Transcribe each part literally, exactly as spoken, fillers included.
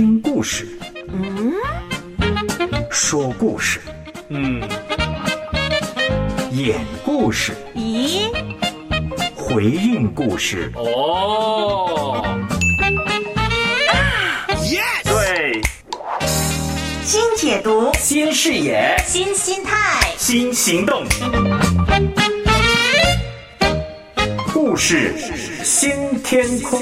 听故事， 嗯， 说故事， 嗯， 演故事， 咦， 回应故事。 哦， 对， 新解读， 新视野， 新心态， 新行动，故事新天空。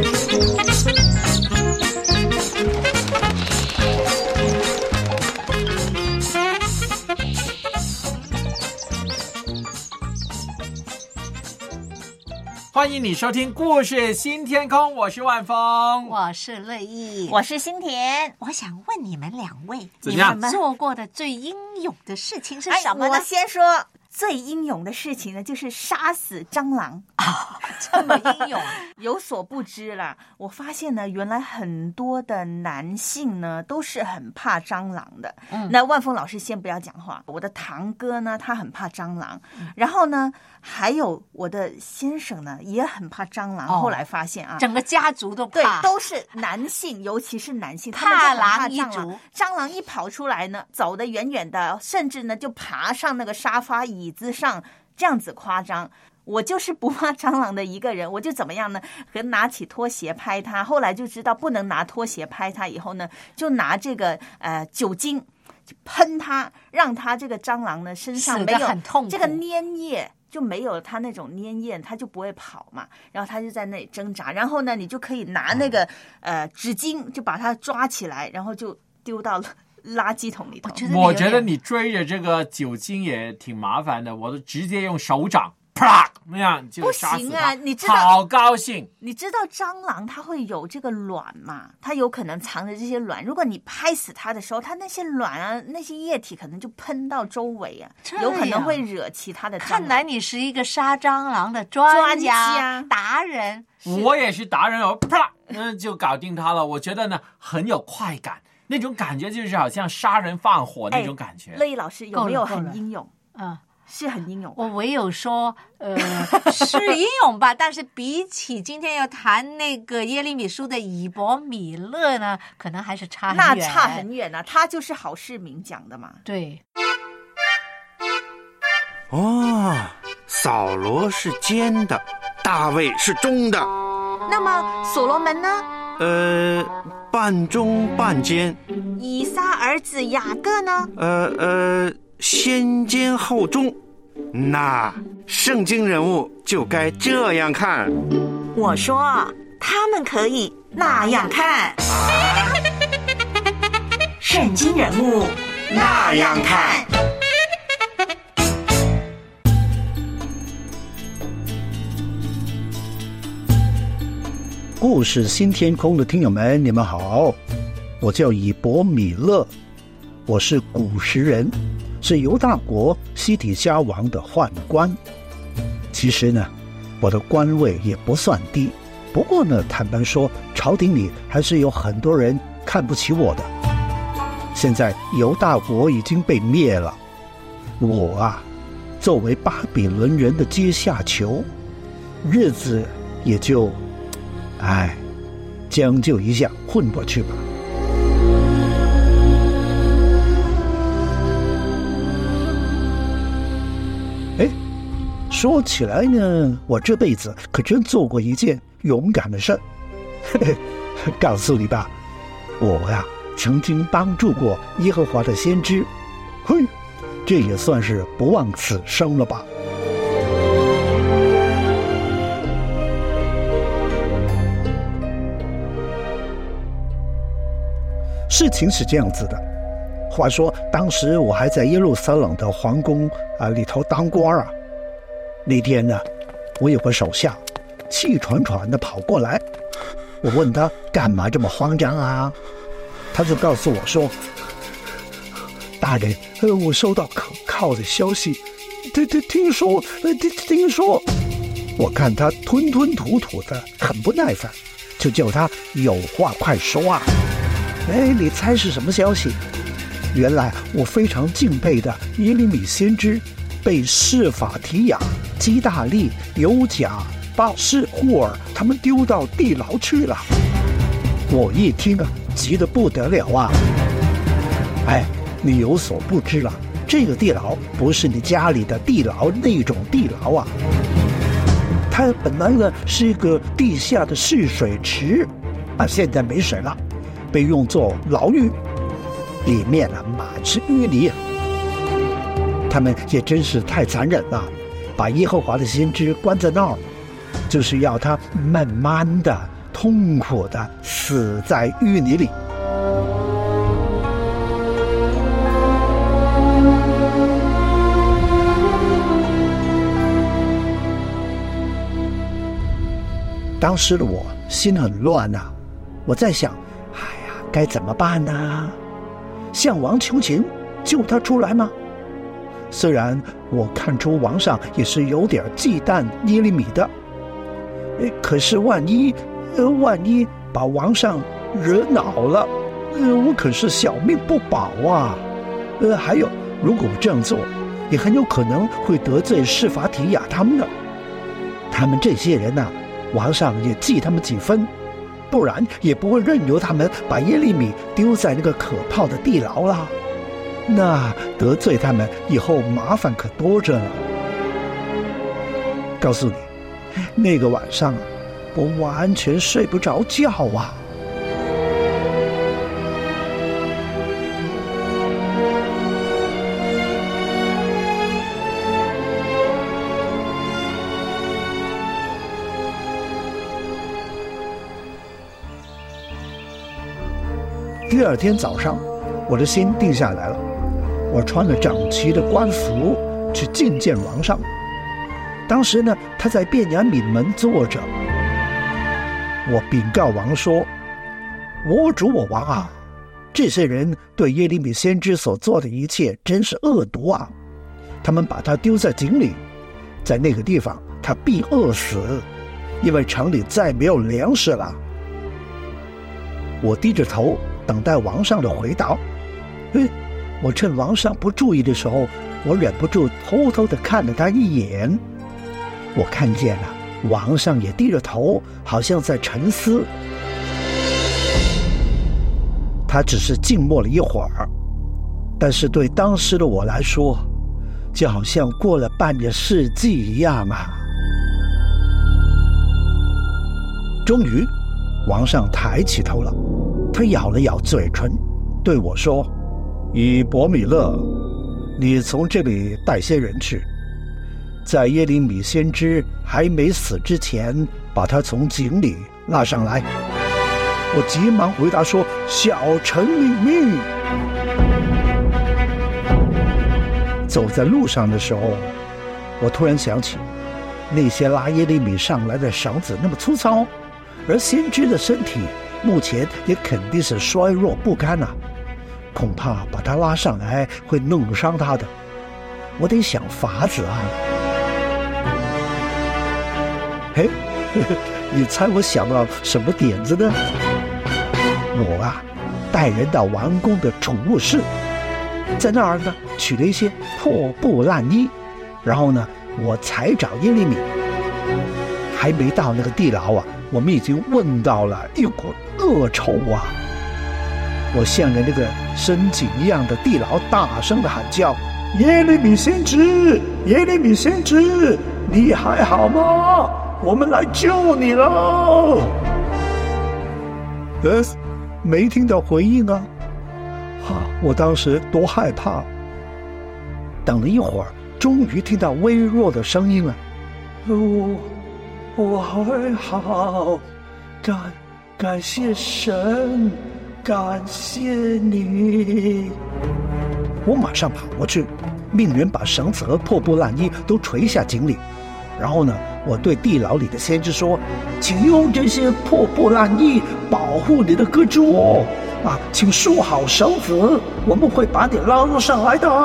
欢迎你收听故事新天空，我是万峰， 我是乐意， 我是新田。 我想问你们两位， 怎么样你们做过的最英勇的事情是什么呢？ 哎、我先说最英勇的事情呢，就是杀死蟑螂啊， 这么英勇。 有所不知啦，我发现呢，原来很多的男性呢都是很怕蟑螂的。嗯，那万峰老师先不要讲话，我的堂哥呢他很怕蟑螂，嗯、然后呢还有我的先生呢也很怕蟑螂。哦、后来发现啊， 整个家族都怕， 对，都是男性，尤其是男性，他们怕就很怕狼一蟑螂。 族。 蟑螂一跑出来呢，走得远远的，甚至呢就爬上那个沙发椅子上，这样子夸张。我就是不怕蟑螂的一个人，我就怎么样呢？和拿起拖鞋拍它，后来就知道不能拿拖鞋拍它，以后呢，就拿这个呃酒精喷它，让它这个蟑螂呢身上没有这个粘液，就没有它那种粘液，它就不会跑嘛。然后它就在那里挣扎，然后呢，你就可以拿那个、嗯、呃纸巾就把它抓起来，然后就丢到垃圾桶里头。 我觉得我觉得你追着这个酒精也挺麻烦的，我都直接用手掌啪那样就杀死它。 不行啊，你知道好高兴。 你知道蟑螂它会有这个卵嘛？它有可能藏着这些卵。如果你拍死它的时候，它那些卵啊，那些液体可能就喷到周围啊，有可能会惹其他的蟑螂。 看来你是一个杀蟑螂的专家达人。 我也是达人哦，啪，嗯，就搞定它了。我觉得呢很有快感，那种感觉就是好像杀人放火那种感觉。 乐意老师有没有很英勇？ 嗯。 是很英勇， 我唯有说，呃，是英勇吧。但是比起今天要谈那个耶利米书的以伯米勒呢，可能还是差很远。 那差很远啊，他就是好市民讲的嘛。 对。 哦，扫罗是尖的，大卫是中的。 那么所罗门呢？ 呃，半中半尖。 以撒儿子雅各呢？ 呃呃。先尖后中，那圣经人物就该这样看。 我说他们可以那样看，圣经人物那样看。 故事新天空的听友们，你们好，我叫以伯米勒，我是古时人，是犹大国西底家王的宦官。其实呢，我的官位也不算低，不过呢，坦白说，朝廷里还是有很多人看不起我的。现在犹大国已经被灭了，我啊，作为巴比伦人的阶下囚，日子也就，哎，将就一下混过去吧。哎，说起来呢，我这辈子可真做过一件勇敢的事儿。告诉你吧，我呀曾经帮助过耶和华的先知，嘿，这也算是不枉此生了吧。事情是这样子的，话说当时我还在耶路撒冷的皇宫啊里头当官啊。那天呢，我有个手下气喘喘的跑过来，我问他干嘛这么慌张啊？他就告诉我说，大人，呃，我收到可靠的消息，听听听说，呃，听听说。我看他吞吞吐吐的，很不耐烦，就叫他有话快说啊。哎，你猜是什么消息？原来我非常敬佩的耶利米先知被示法提亚、基大利、犹甲、巴士、户尔他们丢到地牢去了。 我一听啊，急得不得了啊！哎，你有所不知了，这个地牢不是你家里的地牢那种地牢啊，它本来呢是一个地下的蓄水池啊，现在没水了，被用作牢狱，里面啊满是淤泥。他们也真是太残忍了，把耶和华的先知关在那儿，就是要他慢慢的、痛苦的死在淤泥里。当时的我心很乱啊，我在想，哎呀，该怎么办呢？向王求情，救他出来吗？虽然我看出王上也是有点忌惮耶利米的，可是万一，呃，万一把王上惹恼了，呃，我可是小命不保啊！呃，还有，如果我这样做，也很有可能会得罪示法提雅他们的。他们这些人啊，王上也记他们几分，不然也不会任由他们把耶利米丢在那个可怕的地牢啦。那得罪他们以后麻烦可多着呢。告诉你，那个晚上啊，我完全睡不着觉啊。第二天早上，我的心定下来了。我穿了整齐的官服去觐见王上。当时呢，他在便雅悯门坐着。我禀告王说：“我主我王啊，这些人对耶利米先知所做的一切真是恶毒啊！他们把他丢在井里，在那个地方他必饿死，因为城里再没有粮食了。”我低着头等待王上的回答。嘿，我趁王上不注意的时候，我忍不住偷偷地看了他一眼。我看见了，王上也低着头，好像在沉思。他只是静默了一会儿，但是对当时的我来说，就好像过了半个世纪一样啊。终于，王上抬起头了，他咬了咬嘴唇，对我说：“以伯米勒，你从这里带些人去，在耶利米先知还没死之前，把他从井里拉上来。”我急忙回答说：“小臣领命。”走在路上的时候，我突然想起，那些拉耶利米上来的绳子那么粗糙，而先知的身体目前也肯定是衰弱不堪啊，恐怕把他拉上来会弄伤他的。我得想法子啊。嘿，你猜我想到什么点子呢？我啊，带人到王宫的储物室，在那儿呢取了一些破布烂衣，然后呢，我才找耶利米。还没到那个地牢啊，我们已经闻到了一股恶臭啊！我向着那个深井一样的地牢大声的喊叫：“耶利米先知，耶利米先知，你还好吗？我们来救你了！”呃，没听到回应啊！哈，我当时多害怕！等了一会儿，终于听到微弱的声音了。我我还好，感感谢神，感谢你！我马上跑过去，命人把绳子和破布烂衣都垂下井里。然后呢，我对地牢里的先知说：“请用这些破布烂衣保护你的胳肢窝啊，请束好绳子，我们会把你拉上来的。”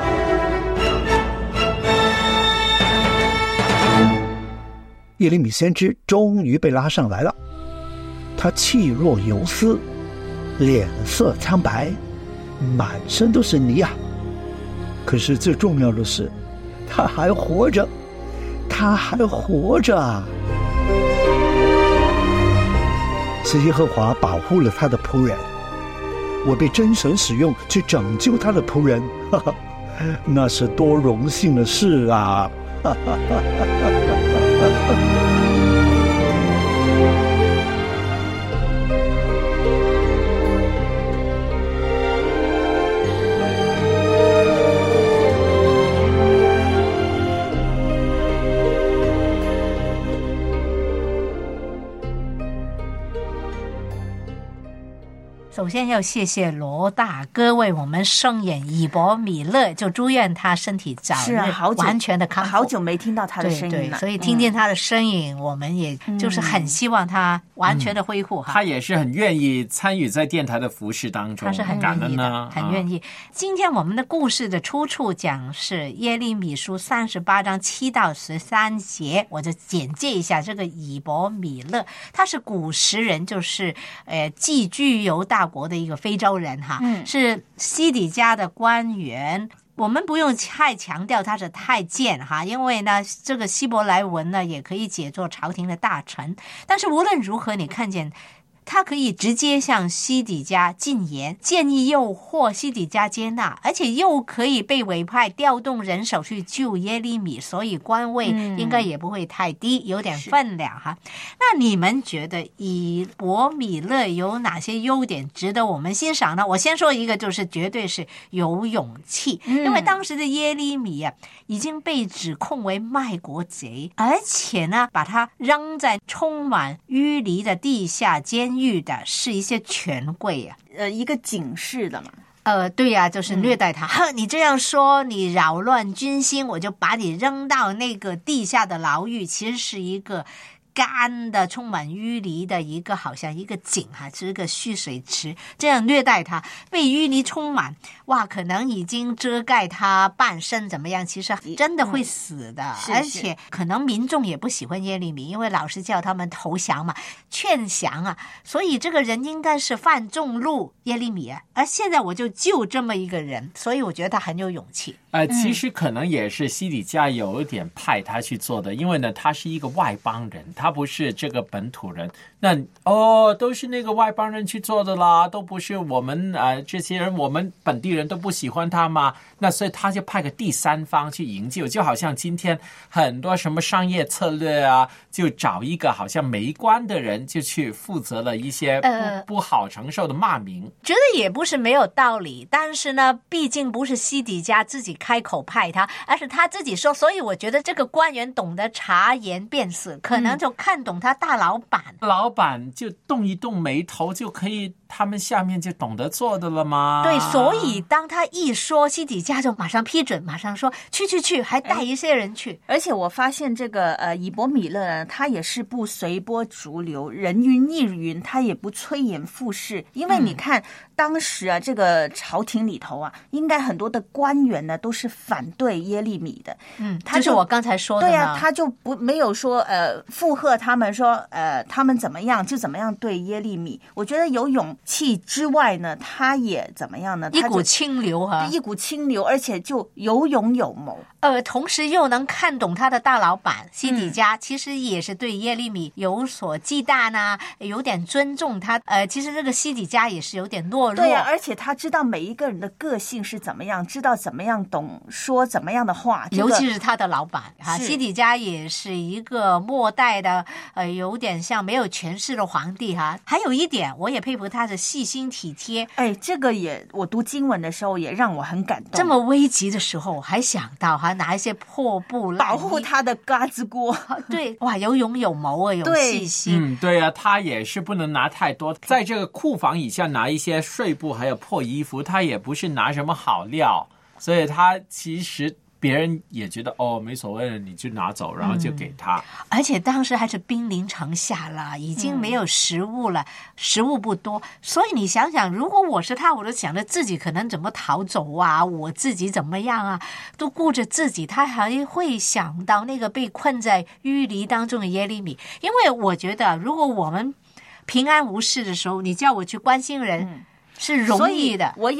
耶利米先知终于被拉上来了，他气若游丝，脸色苍白，满身都是泥啊。可是最重要的是，他还活着。他还活着。 是耶和华保护了他的仆人。我被真神使用去拯救他的仆人，哈哈，那是多荣幸的事啊！哈哈哈哈哈。 首先要谢谢罗大哥为我们声演以伯米勒，就祝愿他身体早日完全的康复。 好久没听到他的声音了， 对对，所以听见他的声音、嗯、我们也就是很希望他完全的恢复、嗯、 他也是很愿意参与在电台的服事当中， 他是很愿意的，很愿意、啊、今天我们的故事的出处讲是耶利米书三十八章七到十三节，我就简介一下这个以伯米勒，他是古时人，就是呃寄居犹大国的一个非洲人哈、嗯，是西底家的官员。我们不用太强调他是太监哈，因为呢，这个希伯来文呢也可以解作朝廷的大臣。但是无论如何，你看见他可以直接向西底家进言，建议诱惑西底家接纳，而且又可以被委派调动人手去救耶利米，所以官位应该也不会太低、嗯、有点分量哈。那你们觉得以伯米勒有哪些优点值得我们欣赏呢？我先说一个，就是绝对是有勇气、嗯、因为当时的耶利米啊已经被指控为卖国贼，而且呢把他扔在充满淤泥的地下监狱遇的是一些权贵啊， 呃，一个警示的嘛。 呃，对呀、啊，就是虐待他。哼、嗯，你这样说，你扰乱军心，我就把你扔到那个地下的牢狱。其实是一个干的、充满淤泥的一个，好像一个井哈、啊，是一个蓄水池，这样虐待他，被淤泥充满，哇，可能已经遮盖他半身，怎么样？其实真的会死的，嗯、而且可能民众也不喜欢耶利米，因为老是叫他们投降嘛，劝降啊，所以这个人应该是犯众怒耶利米啊。而现在我就救这么一个人，所以我觉得他很有勇气。 呃，其实可能也是西底家有一点派他去做的，因为呢，他是一个外邦人，他不是这个本土人。那哦，都是那个外邦人去做的啦，都不是我们呃这些人，我们本地人都不喜欢他嘛。那所以他就派个第三方去营救，就好像今天很多什么商业策略啊，就找一个好像没关的人，就去负责了一些不、呃、不好承受的骂名。 觉得也不是没有道理，但是呢，毕竟不是西底家自己开口派他，而是他自己说，所以我觉得这个官员懂得察言辨色，可能就看懂他大老板。 嗯、老板就动一动眉头，就可以他们下面就懂得做的了吗？ 对，所以当他一说，西底家就马上批准，马上说去去去，还带一些人去。 而且我发现这个呃以伯米勒呢，他也是不随波逐流，人云亦云，他也不催眼附势。因为你看、嗯、当时啊，这个朝廷里头啊，应该很多的官员呢都是反对耶利米的。 嗯，他就、就是我刚才说的呢。 对啊，他就不没有说呃附和他们说呃他们怎么样就怎么样对耶利米。我觉得有勇气之外呢，他也怎么样呢？ 一股清流哈、啊， 一股清流，而且就有勇有谋。 呃，同时又能看懂他的大老板西底家、嗯，其实也是对耶利米有所忌惮啊，有点尊重他。呃，其实这个西底家也是有点懦弱。 对啊，而且他知道每一个人的个性是怎么样，知道怎么样懂说怎么样的话。这个、 尤其是他的老板哈，西底家也是一个末代的，呃，有点像没有权势的皇帝哈。还有一点，我也佩服他的细心体贴。 哎，这个也我读经文的时候也让我很感动。 这么危急的时候，我还想到哈，拿一些破布保护他的嘎子锅。 对，哇，有勇有谋啊，有细心。 嗯，对啊，他也是不能拿太多，在这个库房以下拿一些碎布还有破衣服，他也不是拿什么好料，所以他其实别人也觉得哦没所谓了，你就拿走，然后就给他、嗯、 而且当时还是兵临城下了，已经没有食物了、嗯、食物不多，所以你想想，如果我是他，我都想着自己可能怎么逃走啊，我自己怎么样啊，都顾着自己，他还会想到那个被困在淤泥当中的耶利米。因为我觉得如果我们平安无事的时候，你叫我去关心人、嗯、是容易的， 我有但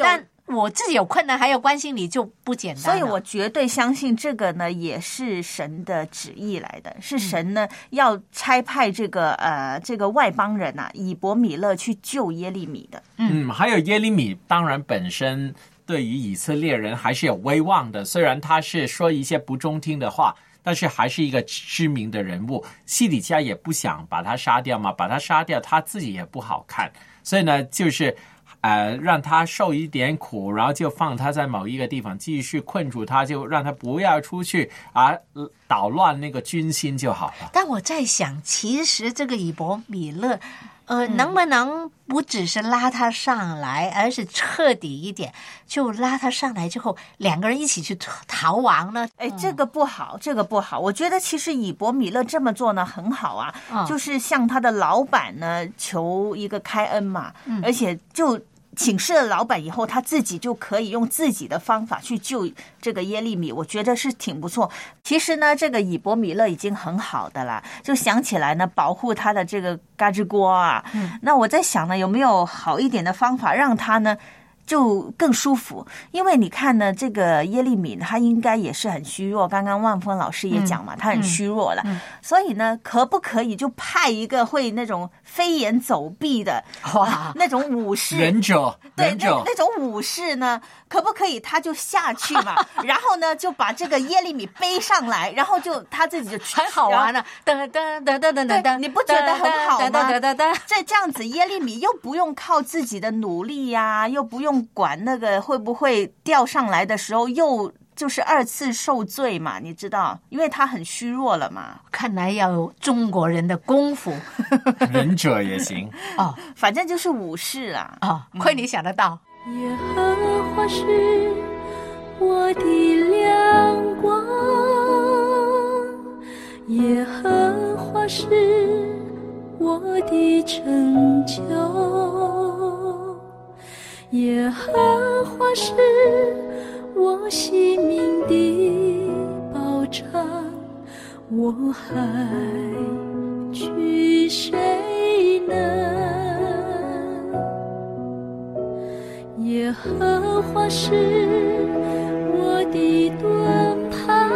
我自己有困难还要关心你，就不简单了。 所以我绝对相信这个呢，也是神的旨意来的，是神呢、嗯、要差派这个呃这个外邦人啊，以伯米勒去救耶利米的。 嗯，还有耶利米，当然本身对于以色列人还是有威望的，虽然他是说一些不中听的话，但是还是一个知名的人物。西底家也不想把他杀掉嘛，把他杀掉他自己也不好看，所以呢就是呃，让他受一点苦，然后就放他在某一个地方，继续困住他，就让他不要出去啊，捣乱那个军心就好了。 但我在想，其实这个以伯米勒呃，能不能不只是拉他上来，而是彻底一点，就拉他上来之后，两个人一起去逃亡呢？ 哎，这个不好，这个不好。我觉得其实以伯米勒这么做呢很好啊，嗯、就是向他的老板呢求一个开恩嘛，嗯、而且就请示了老板以后，他自己就可以用自己的方法去救这个耶利米，我觉得是挺不错。其实呢，这个以伯米勒已经很好的啦，就想起来呢，保护他的这个嘎吱锅啊。嗯，那我在想呢，有没有好一点的方法让他呢就更舒服？因为你看呢，这个耶利米他应该也是很虚弱，刚刚万峰老师也讲嘛，嗯、他很虚弱了、嗯嗯，所以呢，可不可以就派一个会那种飞檐走壁的哇那种武士忍者， 对， 忍者那那种武士呢，可不可以他就下去嘛，然后呢就把这个耶利米背上来，然后就他自己就很好玩了，噔噔噔噔噔噔， 你不觉得很好吗？这这样子耶利米又不用靠自己的努力呀、啊，又不用管那个会不会掉上来的时候又就是二次受罪嘛，你知道，因为他很虚弱了嘛。 看来要有中国人的功夫， 忍者也行哦，反正就是武士啦。 哦，亏你想得到。 耶和华是我的亮光，耶和华是我的拯救，耶和华是我性命的保障，我还惧谁呢？耶和华是我的盾牌，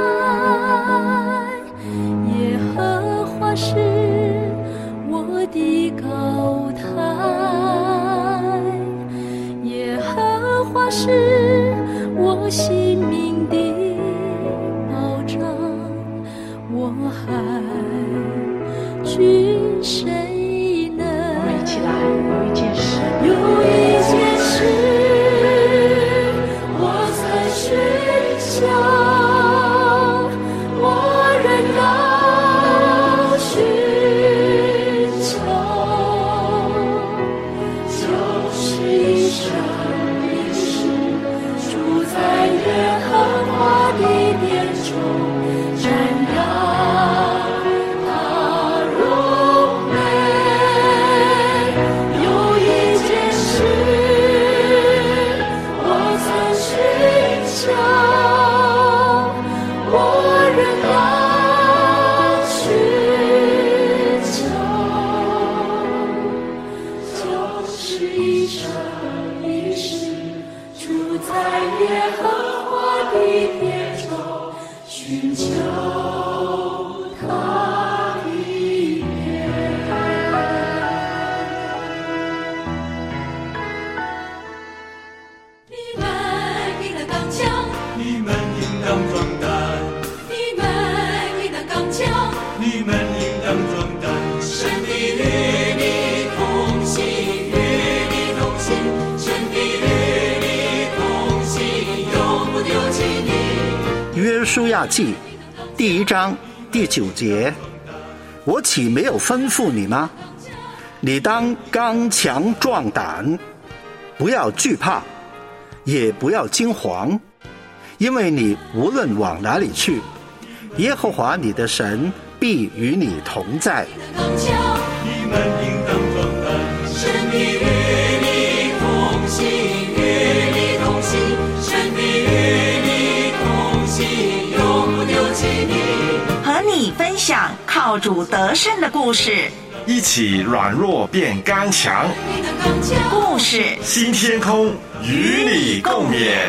耶和华是我的高台，耶和华是我性命的保障，我还惧谁呢？ 我们一起来，有一件事， 有一件事我曾寻求，我仍要寻求，就是一生一世住在耶和华的殿中，瞻仰他荣美。有一件事我曾寻求，我仍要寻求，就是一生一世住在耶和华的殿中，寻求他的面。你们应当刚强， 你们应当壮胆， 你们应当刚强， 你们应当壮胆。 神的与你同行，与你同行，神的与你同行，永不丢弃你。 约书亚记第一章第九节，我岂没有吩咐你吗？你当刚强壮胆，不要惧怕，也不要惊惶，因为你无论往哪里去，耶和华你的神必与你同在。 刚强， 你们应当壮胆， 神的与你同行，与你同行，神的与你同行，永不丢弃你。 和你分享靠主得胜的故事。 一起软弱变刚强。 故事新天空与你共勉。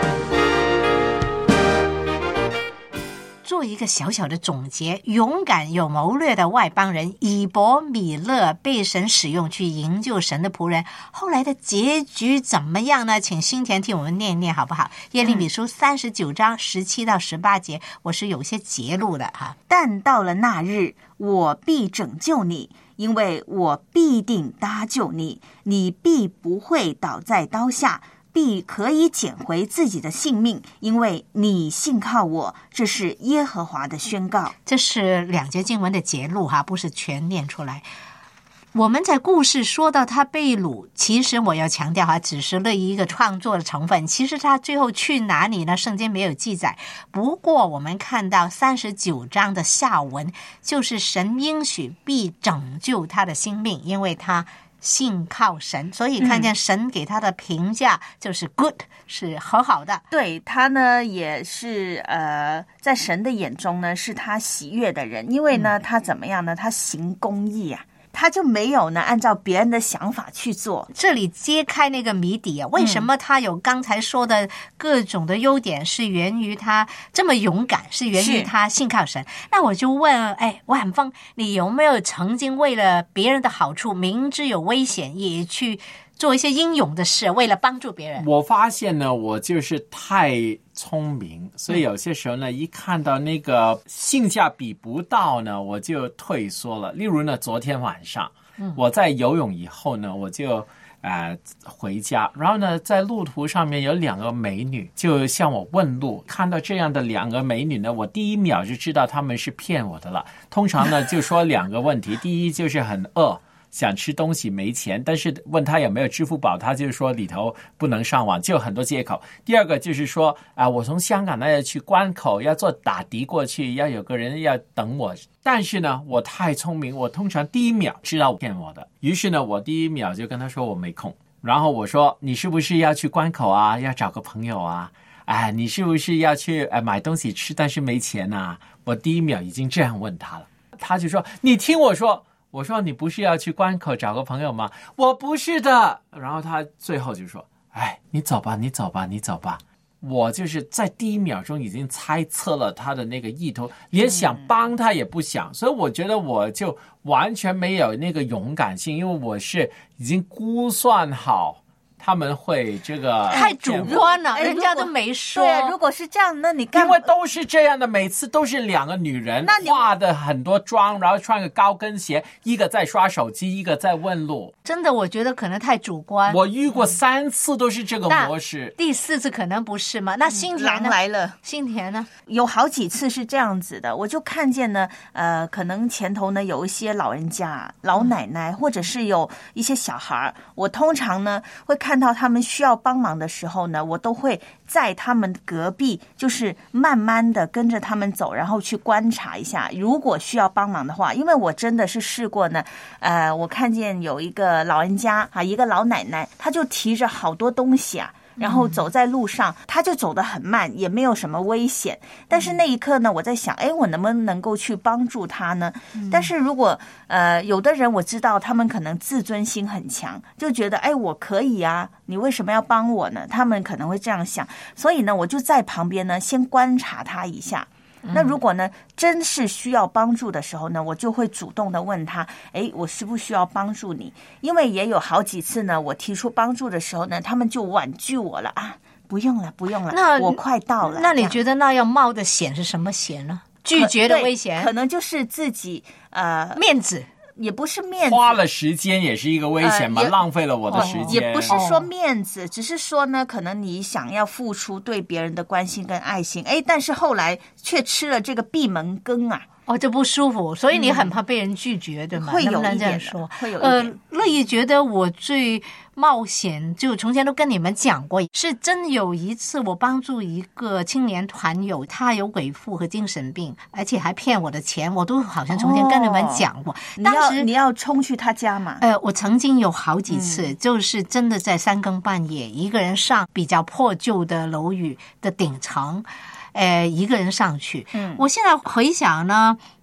做一个小小的总结，勇敢有谋略的外邦人以伯米勒被神使用去营救神的仆人，后来的结局怎么样呢？请新田替我们念一念好不好？耶利米书三十九章十七到十八节，我是有些节录的哈。 但到了那日，我必拯救你，因为我必定搭救你，你必不会倒在刀下，必可以捡回自己的性命，因为你信靠我，这是耶和华的宣告。 这是两节经文的节录哈，不是全念出来。我们在故事说到他被掳，其实我要强调哈，只是了一个创作的成分。其实他最后去哪里呢？圣经没有记载。不过我们看到三十九章的下文，就是神应许必拯救他的性命，因为他信靠神，所以看见神给他的评价就是 good， 是很好的。 对，他呢也是呃，在神的眼中呢是他喜悦的人，因为呢他怎么样呢？他行公义啊。他就没有呢按照别人的想法去做。 这里揭开那个谜底啊，为什么他有刚才说的各种的优点，是源于他这么勇敢，是源于他信靠神。那我就问，哎，万峰，你有没有曾经为了别人的好处，明知有危险也去做一些英勇的事，为了帮助别人？ 我发现呢，我就是太聪明，所以有些时候呢，一看到那个性价比不到呢，我就退缩了。例如呢，昨天晚上我在游泳以后呢，我就呃回家，然后呢，在路途上面有两个美女就向我问路。看到这样的两个美女呢，我第一秒就知道她们是骗我的了。通常呢，就说两个问题，第一就是很饿，想吃东西没钱，但是问他有没有支付宝，他就是说里头不能上网，就很多借口。第二个就是说啊、呃，我从香港那要去关口，要坐打的过去，要有个人要等我。但是呢，我太聪明，我通常第一秒知道骗我的，于是呢，我第一秒就跟他说我没空。然后我说你是不是要去关口啊？要找个朋友啊？哎，你是不是要去呃买东西吃，但是没钱啊？我第一秒已经这样问他了，他就说你听我说。我说你不是要去关口找个朋友吗？我不是的。然后他最后就说，哎，你走吧，你走吧，你走吧。我就是在第一秒钟已经猜测了他的那个意图，连想帮他也不想，所以我觉得我就完全没有那个勇敢性，因为我是已经估算好他们会这个太主观了， 哎人家都没说。 对，如果是这样，那你干因为都是这样的，每次都是两个女人化的很多妆，然后穿个高跟鞋，一个在刷手机，一个在问路。 真的，我觉得可能太主观。 我遇过三次都是这个模式， 第四次可能不是吗？那新田呢？ 来了， 新田呢？ 有好几次是这样子的，我就看见呢，呃，可能前头呢有一些老人家、老奶奶，或者是有一些小孩，我通常呢会看到他们需要帮忙的时候呢，我都会在他们隔壁，就是慢慢的跟着他们走，然后去观察一下，如果需要帮忙的话，因为我真的是试过呢，呃，我看见有一个老人家啊，一个老奶奶，她就提着好多东西啊。然后走在路上，他就走得很慢，也没有什么危险。但是那一刻呢，我在想，哎，我能不能够去帮助他呢？但是如果呃，有的人我知道他们可能自尊心很强，就觉得，哎，我可以啊，你为什么要帮我呢？他们可能会这样想。所以呢，我就在旁边呢，先观察他一下。那如果呢，真是需要帮助的时候呢，我就会主动的问他，哎，我需不需要帮助你？因为也有好几次呢，我提出帮助的时候呢，他们就婉拒我了啊，不用了，不用了， 那我快到了。 那你觉得那要冒的险是什么险呢？拒绝的危险， 可能就是自己呃面子。 也不是面子， 花了时间也是一个危险嘛、呃，浪费了我的时间。 也不是说面子，只是说呢，可能你想要付出对别人的关心跟爱心，哎，但是后来却吃了这个闭门羹啊。 哦，就不舒服，所以你很怕被人拒绝，嗯、对吗？ 会有能不能这样说？会有一点。呃，乐意觉得我最冒险，就从前都跟你们讲过，是真有一次我帮助一个青年团友，他有鬼妇和精神病，而且还骗我的钱，我都好像从前跟你们讲过。哦、当时你要冲去他家嘛？ 呃，我曾经有好几次，嗯、就是真的在三更半夜，一个人上比较破旧的楼宇的顶层。呃，一个人上去。嗯，我现在回想呢，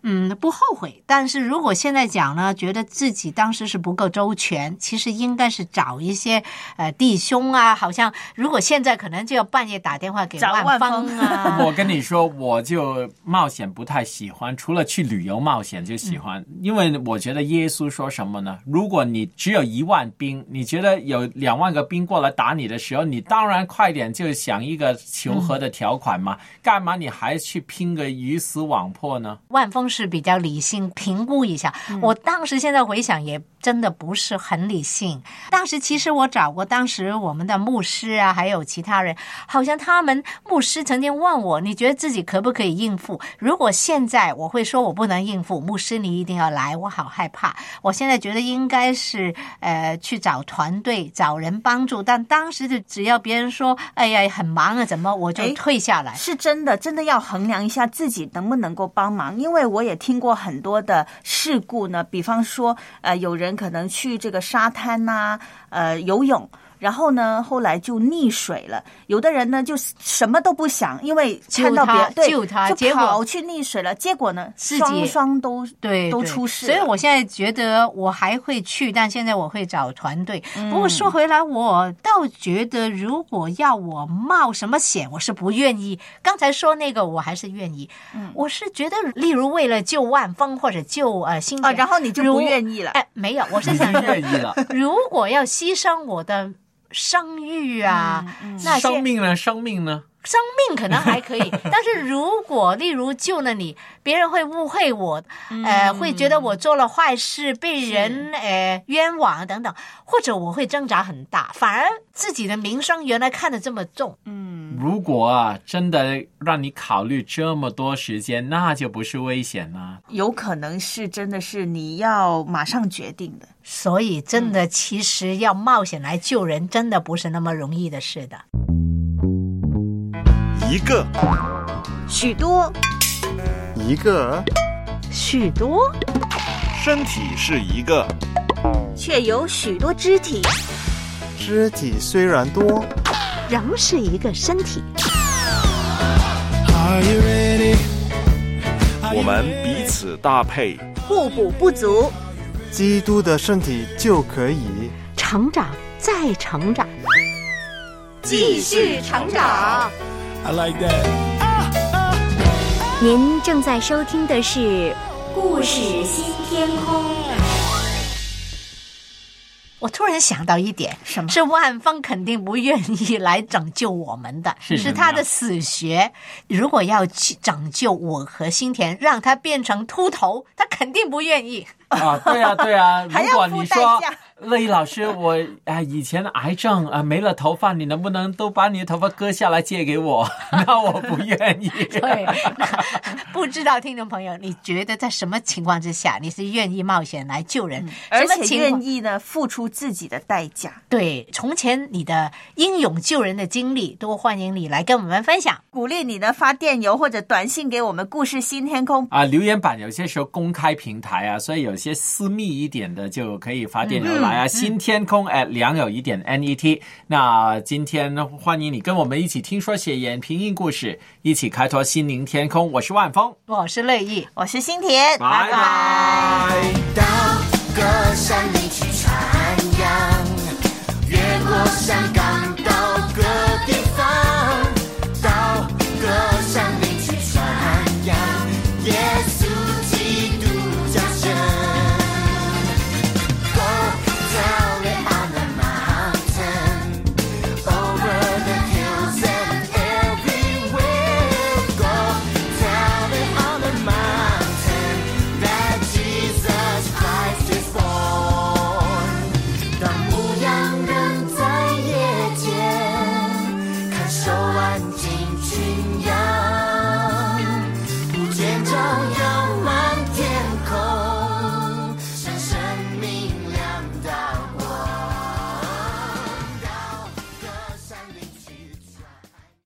嗯，不后悔。但是如果现在讲呢，觉得自己当时是不够周全，其实应该是找一些呃弟兄啊，好像如果现在可能就要半夜打电话给万峰啊。 我跟你说，我就冒险不太喜欢，除了去旅游冒险就喜欢，嗯、因为我觉得耶稣说什么呢？如果你只有一万兵，你觉得有两万个兵过来打你的时候，你当然快点就想一个求和的条款嘛，嗯、干嘛你还去拼个鱼死网破呢？ 万峰是比较理性评估一下，嗯、我当时现在回想也真的不是很理性。当时其实我找过当时我们的牧师啊，还有其他人，好像他们牧师曾经问我，你觉得自己可不可以应付？如果现在我会说我不能应付，牧师你一定要来，我好害怕。我现在觉得应该是呃去找团队，找人帮助。但当时就只要别人说哎呀很忙啊，怎么我就退下来。 是真的，真的要衡量一下自己能不能够帮忙，因为我也听过很多的事故呢，比方说呃有人可能去这个沙滩呐、啊，呃游泳。然后呢，后来就溺水了。有的人呢，就什么都不想，因为看到别人对救他， 就跑去溺水了。结果呢，双双都对都出事。 所以我现在觉得我还会去，但现在我会找团队。嗯、不过说回来，我倒觉得如果要我冒什么险，我是不愿意。刚才说那个，我还是愿意。嗯、我是觉得，例如为了救万峰或者救呃新田、 啊，然后你就不愿意了。 哎，没有，我是想愿意了。 如果要牺牲我的生育啊， 嗯嗯、 那生命呢？生命呢？ 生命可能还可以，但是如果例如救了你，别人会误会我，呃，会觉得我做了坏事，被人呃冤枉等等，或者我会挣扎很大，反而自己的名声原来看得这么重。 嗯， 如果啊真的让你考虑这么多时间，那就不是危险了， 有可能是真的是你要马上决定的。 所以真的其实要冒险来救人，真的不是那么容易的事的。 一个， 许多， 一个， 许多， 身体是一个， 却有许多肢体。 肢体虽然多， 仍是一个身体。 我们彼此搭配， 互补不足， 基督的身体就可以成长再成长，继续成长。 I like that. 您正在收听的是《故事新天空》。 我突然想到一点， 什么？ 是万峰肯定不愿意来拯救我们的， 是, 是他的死穴。如果要去拯救我和新田，让他变成秃头，他肯定不愿意。 啊，对啊，对啊。如果你说乐意老师，我啊以前的癌症啊没了头发，你能不能都把你的头发割下来借给我？那我不愿意。 对，不知道听众朋友，你觉得在什么情况之下你是愿意冒险来救人，嗯、 而且愿意呢付出自己的代价？ 对，从前你的英勇救人的经历，都欢迎你来跟我们分享。 鼓励你呢发电邮或者短信给我们故事新天空啊，留言板有些时候公开平台啊，所以有些私密一点的就可以发电邮来啊，嗯、新天空 at 良友一点 net。那今天欢迎你跟我们一起听说写演拼音故事，一起开拓心灵天空。我是万峰， 我是乐意， 我是新田， 拜拜。 到各山里去传扬，越过山岗到各地方，到各山里去传扬耶稣基督降生。万景群